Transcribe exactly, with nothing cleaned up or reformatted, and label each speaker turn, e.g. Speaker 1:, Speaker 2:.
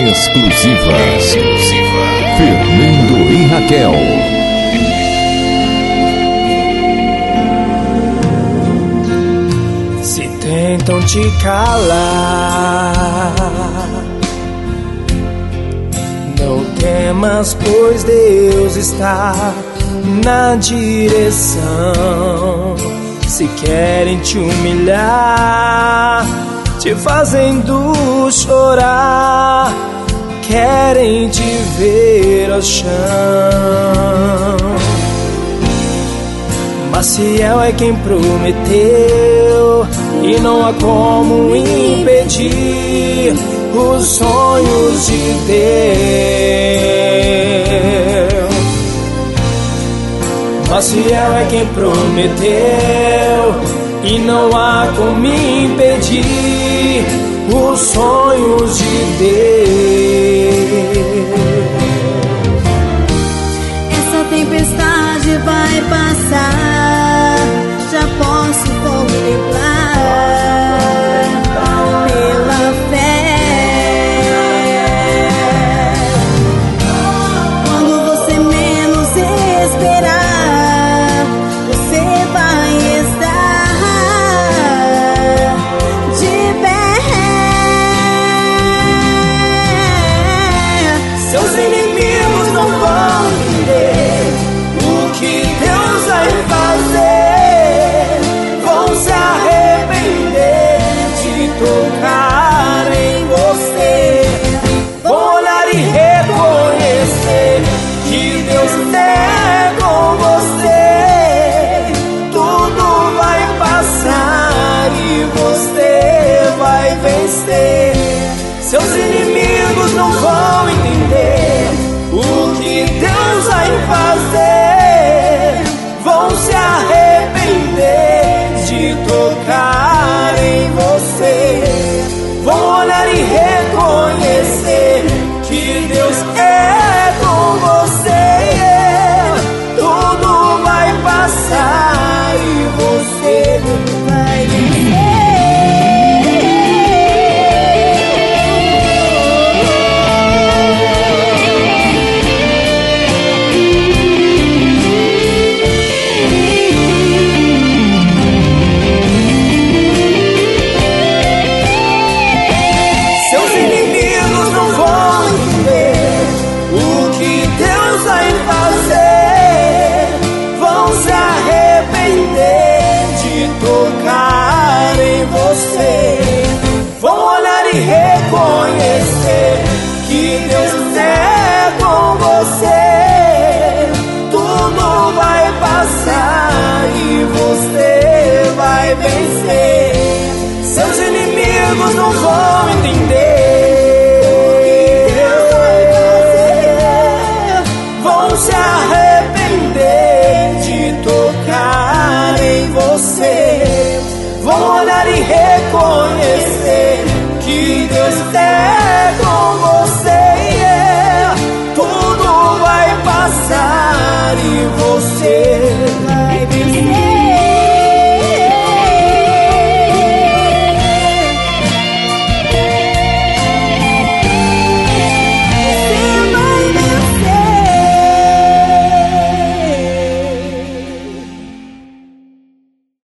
Speaker 1: Exclusiva. Exclusiva. Fernando e Raquel.
Speaker 2: Se tentam te calar, não temas, pois Deus está na direção. Se querem te humilhar, te fazendo chorar, querem te ver ao chão. Mas fiel é quem prometeu, e não há como impedir os sonhos de Deus. Mas fiel é quem prometeu, e não há como impedir os sonhos de Deus.
Speaker 3: Essa tempestade vai passar, já posso contemplar pela fé. Quando você menos esperar, você vai estar de pé.
Speaker 2: Seus inimigos não vão entender o que Deus vai fazer. Vão se arrepender de tocar em você. Vão olhar e reconhecer que Deus é com você. Tudo vai passar e você vai vencer. Seus inimigos não vão entender o que Deus vai fazer. Vão se arrepender de tocar em você. Vão olhar e reconhecer que Deus é com você. Tudo vai passar e você vai vencer. Vão olhar e reconhecer que Deus é com você. Tudo vai passar e você vai vencer. Seus inimigos não vão entender. Vão se arrepender de tocar em você. Vão olhar e reconhecer que Deus